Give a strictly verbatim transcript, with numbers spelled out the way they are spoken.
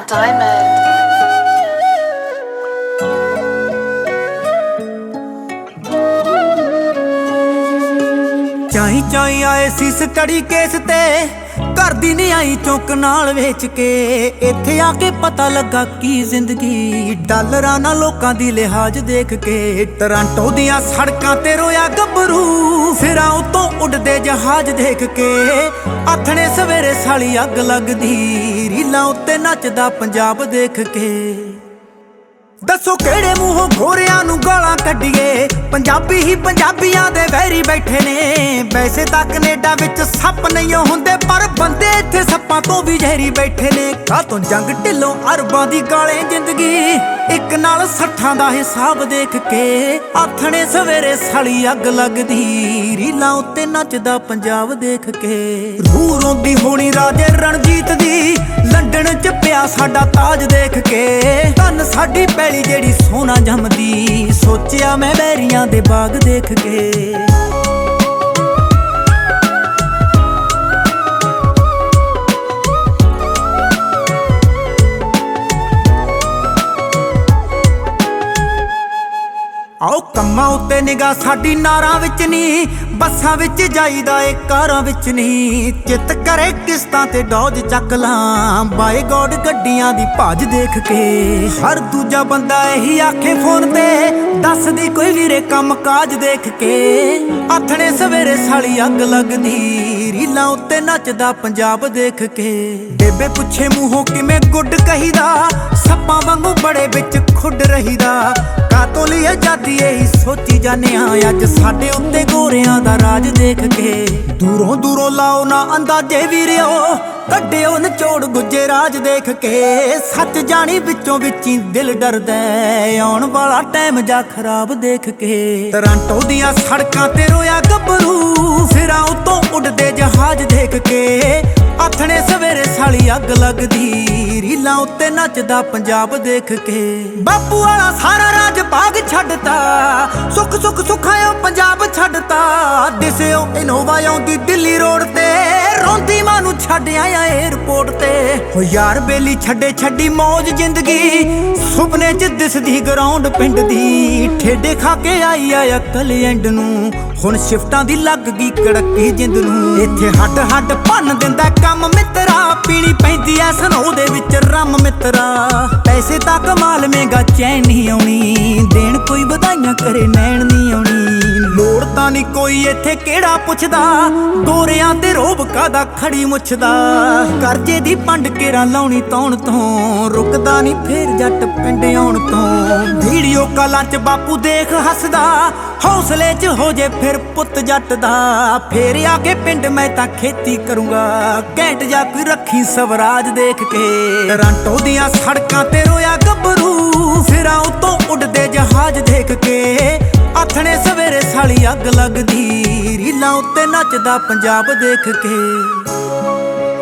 Diamond. ਚਾਈ ਚਾਈ ਆਏ ਸੀ study case ਤੇ ਘਰ ਦੀ ਨਹੀਂ ਆਈ ਚੌਂਕ ਨਾਲ ਵੇਚ ਕੇ। ਇੱਥੇ ਆ ਕੇ ਪਤਾ ਲੱਗਾ ਕੀ ਜ਼ਿੰਦਗੀ ਡਾਲਰਾਂ ਨਾਲ ਲੋਕਾਂ ਦੀ ਲਿਹਾਜ਼ ਦੇਖ ਕੇ। ਟੋਰਾਂਟੋ ਦੀਆਂ ਸੜਕਾਂ ਤੇ ਰੋਇਆ ਗੱਭਰੂ ਸਿਰਾਂ ਉਤੋਂ ਉੱਡਦੇ ਜਹਾਜ਼ ਦੇਖ ਕੇ। ਆਥਣੇ ਸਵੇਰੇ ਸਾਲੀ ਅੱਗ ਲੱਗਦੀ ਰੀਲਾਂ ਉੱਤੇ ਨੱਚਦਾ ਪੰਜਾਬ ਦੇਖ ਕੇ। ਦੱਸੋ ਕਿਹੜੇ ਮੂੰਹੋਂ ਗੋਰਿਆਂ ਨੂੰ ਗਾਲਾਂ ਕੱਢੀਏ, ਪੰਜਾਬੀ ਹੀ ਪੰਜਾਬੀਆਂ ਦੇ ਵੈਰੀ ਬੈਠੇ ਨੇ। ਵੈਸੇ ਤਾਂ ਕੈਨੇਡਾ ਵਿੱਚ ਸੱਪ ਨਹੀਂ ਹੁੰਦੇ ਪਰ ਬੰਦੇ ਇੱਥੇ ਸੱਪਾਂ ਤੋਂ ਵੀ ਜ਼ਹਿਰੀ ਬੈਠੇ ਨੇ। ਕਾਹਤੋਂ ਜੰਗ ਢਿੱਲੋਂ ਅਰਬਾਂ ਦੀ ਗਾਲੇ ਜ਼ਿੰਦਗੀ ਇੱਕ ਨਾਲ ਸੱਠਾਂ ਦਾ ਹਿਸਾਬ ਦੇਖ ਕੇ। ਆਥਣੇ ਸਵੇਰੇ ਸਾਲੀ ਅੱਗ ਲੱਗਦੀ ਰੀਲਾਂ ਉੱਤੇ ਨੱਚਦਾ ਪੰਜਾਬ ਦੇਖ ਕੇ। ਰੂਹ ਰੋਂਦੀ ਹੋਣੀ ਰਾਜੇ ਰਣਜੀਤ ਦੀ ਲੰਡਨ ਚ ਪਿਆ ਸਾਡਾ ਤਾਜ ਦੇਖ ਕੇ। ਧੰਨ ਸਾਡੀ ਪੈਲੀ ਜਿਹੜੀ ਸੋਨਾ ਜੰਮਦੀ ਸੋਚਿਆ ਮੈਂ ਬੈਰੀਆਂ ਦੇ ਬਾਗ ਦੇਖ ਕੇ। ਆਓ ਕੰਮਾਂ ਉੱਤੇ ਨਿਗਾਹ ਸਾਡੀ ਨਾਰਾਂ ਵਿੱਚ ਨੀ, ਬੱਸਾਂ ਵਿੱਚ ਜਾਈਦਾ ਏ ਕਾਰਾਂ ਵਿੱਚ ਨੀ। ਚਿੱਤ ਕਰੇ ਕਿਸ਼ਤਾਂ ਤੇ ਡੋਜ ਚੱਕ ਲਾਂ ਬਾਏ ਗੋਡ ਗੱਡੀਆਂ ਦੀ ਭਾਜ ਦੇਖ ਕੇ। ਹਰ ਦੂਜਾ ਬੰਦਾ ਇਹੀ ਆਖੇ ਫੋਨ ਤੇ ਦੱਸਦੀ ਕੋਈ ਵੀਰੇ ਕੰਮ ਕਾਜ ਦੇਖ ਕੇ। ਆਥਣੇ ਸਵੇਰੇ ਸਾਲੀ ਅੱਗ ਲੱਗਦੀ ਰੀਲਾਂ ਉੱਤੇ ਨੱਚਦਾ ਪੰਜਾਬ ਦੇਖ ਕੇ। ਬੇਬੇ ਪੁੱਛੇ ਮੂੰਹੋਂ ਕਿਵੇਂ ਗੁੱਡ ਕਹੀਦਾ ਸੱਪਾਂ ਵਾਂਗੂ ਬੜੇ ਵਿੱਚ ਖੁੱਡ ਰਹੀਦਾ। ਕਾਤੋਂ ਲਈ ਆਜ਼ਾਦੀ ਇਹੀ ਸੋਚੀ ਜਾਂਦੇ ਆ ਅੱਜ ਸਾਡੇ ਉੱਤੇ ਗੋਰਿਆਂ ਦਾ ਰਾਜ ਦੇਖ ਕੇ। ਦੂਰੋਂ ਦੂਰੋਂ ਲਾਓ ਨਾ ਅੰਦਾਜ਼ੇ ਵੀਰਿਓ ਕੱਢਿਓ ਨਚੋੜ ਗੁੱਜੇ ਰਾਜ ਦੇਖ ਕੇ। ਸੱਚ ਜਾਣੀ ਵਿੱਚੋਂ ਵਿੱਚੀ ਦਿਲ ਡਰਦਾ ਆਉਣ ਵਾਲਾ ਟਾਈਮ ਜਾ ਖਰਾਬ ਦੇਖ ਕੇ। ਟੋਰਾਂਟੋ ਦੀਆਂ ਸੜਕਾਂ ਤੇ ਰੋਇਆ ਗੱਭਰੂ ਸਿਰਾਂ ਉਤੋਂ ਉੱਡਦੇ ਜਹਾਜ਼ ਦੇਖ ਕੇ। ਆਥਣੇ ਸਵੇਰੇ ਸਾਲੀ ਅੱਗ ਲੱਗਦੀ ਰੀਲਾਂ ਉੱਤੇ ਨੱਚਦਾ ਪੰਜਾਬ ਦੇਖ ਕੇ। ਬਾਪੂ ਵਾਲਾ ਸਾਰਾ ਰਾਜ ਬਾਗ ਛੱਡਤਾ ਸੁੱਖ ਸੁੱਖ ਸੁੱਖਾਇਓ ਪੰਜਾਬ ਛੱਡਤਾ। ਦਿਸਿਓ ਇਨੋਵਾ ਆਉਂਦੀ ਦਿੱਲੀ ਰੋਡ ਤੇ ਰੋਂਦੀ ਮਾਂ ਨੂੰ ਛੱਡ ਆਇਆ ਏਅਰਪੋਰਟ ਤੇ। ਹੋ ਯਾਰ ਬੇਲੀ ਛੱਡੇ ਛੱਡੀ ਮੌਜ ਜ਼ਿੰਦਗੀ ਸੁਪਨੇ ਚ ਦਿਸਦੀ ਗਰਾਊਂਡ ਪਿੰਡ ਦੀ। ਠੇਡੇ ਖਾ ਕੇ ਆਈ ਆ ਅਕਲ ਐਂਡ ਨੂੰ ਹੁਣ ਸ਼ਿਫਟਾਂ ਦੀ ਲੱਗ ਗਈ ਕੜਕੀ ਜਿੰਦ ਨੂੰ। ਇੱਥੇ ਹੱਡ ਹੱਡ ਭੰਨ ਦਿੰਦਾ ਕੰਮ ਮਿੱਤਰਾ ਪੀਣੀ ਪੈਂਦੀ ਐ ਸਨੋ ਦੇ ਵਿੱਚ ਰੰਮ ਮਿੱਤਰਾ। ਪੈਸੇ ਤਾਂ ਕਮਾ ਲਵੇਂਗਾ ਚੈਨ ਨਹੀਂ ਆਉਣੀ ਦੇਣ ਕੋਈ ਵਧਾਈਆਂ ਕਰੇ ਨੈਣ ਨਹੀਂ ਆਉਣੀ। ਲੋੜ ਤਾਂ ਨਹੀਂ ਕੋਈ ਇੱਥੇ ਕਿਹੜਾ ਪੁੱਛਦਾ ਗੋਰਿਆਂ ਤੇ ਰੋਬ ਕਾਦਾ ਖੜੀ ਮੁੱਛਦਾ। ਕਰਜ਼ੇ ਦੀ ਪੰਡ ਕੇਰਾ ਲਾਉਣੀ ਤੌਣ ਤੋਂ ਰੁਕਦਾ ਨਹੀਂ ਫੇਰ ਜੱਟ ਪਿੰਡ ਆਉਣ ਤੋਂ। ਵੀਡੀਓ ਕਾਲਾਂ ਚ ਬਾਪੂ ਦੇਖ ਹੱਸਦਾ ਹੌਸਲੇ ਚ ਹੋ ਜੇ ਫਿਰ ਪੁੱਤ ਜੱਟ ਦਾ। ਫੇਰ ਆ ਕੇ ਪਿੰਡ ਮੈਂ ਤਾਂ ਖੇਤੀ ਕਰੂੰਗਾ ਘੈਂਟ ਜਾ ਕੋਈ ਰੱਖੀ ਸਵਰਾਜ ਦੇਖ ਕੇ। ਟੋਰਾਂਟੋ ਦੀਆਂ ਸੜਕਾਂ ਤੇ ਰੋਇਆ ਗੱਭਰੂ ਸਿਰਾਂ ਉਤੋਂ ਉੱਡਦੇ ਜਹਾਜ਼ ਦੇਖ ਕੇ। ਆਥਣੇ ਸਵੇਰੇ ਸਾਲੀ ਅੱਗ ਲੱਗਦੀ ਰੀਲਾਂ ਉੱਤੇ ਨੱਚਦਾ ਪੰਜਾਬ ਦੇਖ ਕੇ।